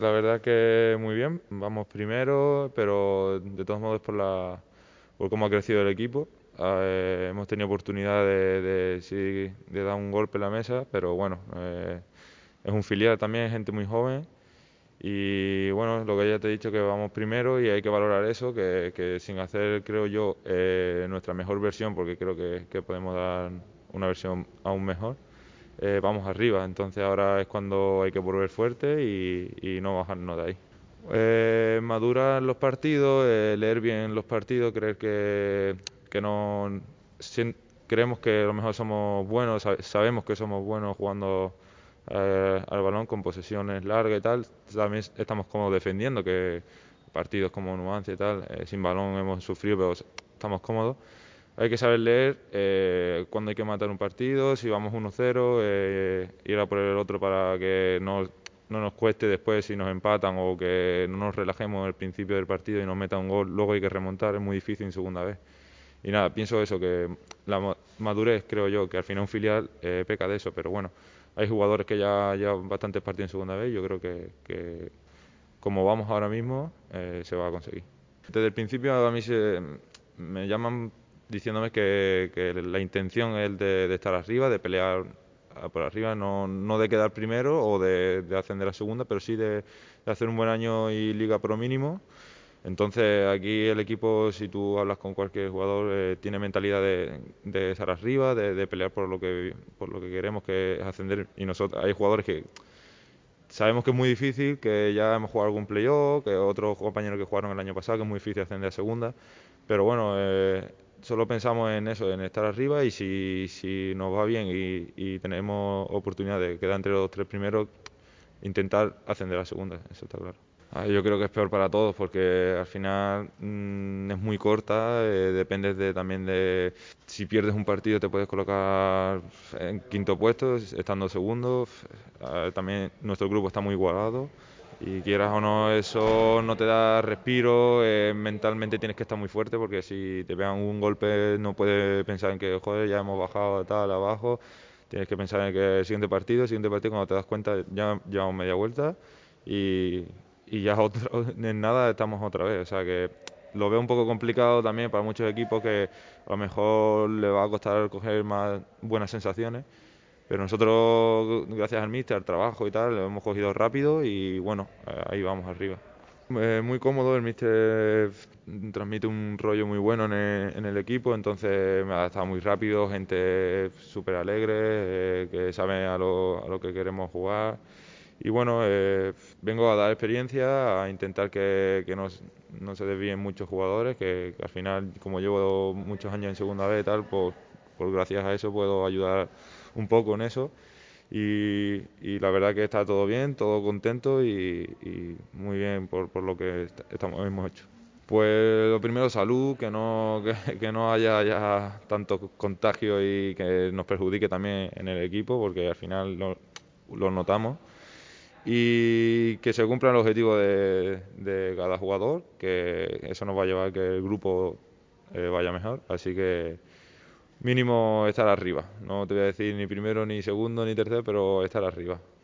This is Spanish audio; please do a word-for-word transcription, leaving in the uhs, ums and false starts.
La verdad que muy bien, vamos primero, pero de todos modos por la, por cómo ha crecido el equipo. Eh, hemos tenido oportunidad de, de, sí, de dar un golpe en la mesa, pero bueno, eh, es un filial también, es gente muy joven. Y bueno, lo que ya te he dicho, que vamos primero y hay que valorar eso, que, que sin hacer, creo yo, eh, nuestra mejor versión, porque creo que, que podemos dar una versión aún mejor, eh, vamos arriba. Entonces ahora es cuando hay que volver fuerte y, y no bajarnos de ahí. Eh, madurar los partidos, eh, leer bien los partidos, creer que, que no si- creemos que a lo mejor somos buenos, sa- sabemos que somos buenos jugando eh, al balón con posesiones largas y tal. También estamos cómodos defendiendo, que partidos como Numancia y tal, eh, sin balón hemos sufrido, pero estamos cómodos. Hay que saber leer eh, cuándo hay que matar un partido, si vamos uno cero, eh, ir a por el otro para que no, no nos cueste después si nos empatan o que no nos relajemos al principio del partido y nos metan un gol. Luego hay que remontar, es muy difícil en segunda vez. Y nada, pienso eso, que la ma- madurez, creo yo, que al final un filial eh, peca de eso, pero bueno, hay jugadores que ya llevan bastantes partidos en segunda vez y yo creo que, que como vamos ahora mismo, eh, se va a conseguir. Desde el principio a mí se, me llaman diciéndome que, que la intención es de, de estar arriba, de pelear a- por arriba, no, no de quedar primero o de, de ascender a segunda, pero sí de, de hacer un buen año y Liga Pro mínimo. Entonces aquí el equipo, si tú hablas con cualquier jugador, eh, tiene mentalidad de, de estar arriba, de, de pelear por lo que por lo que queremos, que es ascender. Y nosotros hay jugadores que sabemos que es muy difícil, que ya hemos jugado algún playoff, que otros compañeros que jugaron el año pasado, que es muy difícil ascender a segunda, pero bueno, eh, solo pensamos en eso, en estar arriba y si, si nos va bien y, y tenemos oportunidad de quedar entre los tres primeros, intentar ascender a segunda, eso está claro. Ah, Yo creo que es peor para todos porque al final mm, es muy corta, eh, depende de, también de si pierdes un partido te puedes colocar en quinto puesto, estando segundo. Ah, También nuestro grupo está muy igualado y quieras o no eso no te da respiro, eh, mentalmente tienes que estar muy fuerte porque si te pegan un golpe no puedes pensar en que joder ya hemos bajado tal abajo, tienes que pensar en que el siguiente partido, el siguiente partido cuando te das cuenta ya llevamos media vuelta y, y ya otro, en nada estamos otra vez. O sea que lo veo un poco complicado también para muchos equipos que a lo mejor le va a costar coger más buenas sensaciones. Pero nosotros, gracias al míster, al trabajo y tal, lo hemos cogido rápido y bueno, eh, ahí vamos arriba. Eh, muy cómodo, el míster transmite un rollo muy bueno en el, en el equipo, entonces me ha adaptado muy rápido, gente súper alegre, eh, que sabe a lo, a lo que queremos jugar. Y bueno, eh, vengo a dar experiencia, a intentar que, que no, no se desvíen muchos jugadores, que, que al final, como llevo muchos años en segunda vez y tal, pues, pues gracias a eso puedo ayudar un poco en eso. Y, y la verdad que está todo bien, todo contento y, y muy bien por, por lo que est- estamos, hemos hecho. Pues lo primero, salud, que no, que, que no haya ya tanto contagio y que nos perjudique también en el equipo, porque al final lo, lo notamos. Y que se cumpla el objetivo de, de cada jugador, que eso nos va a llevar a que el grupo eh, vaya mejor. Así que mínimo estar arriba. No te voy a decir ni primero, ni segundo, ni tercero, pero estar arriba.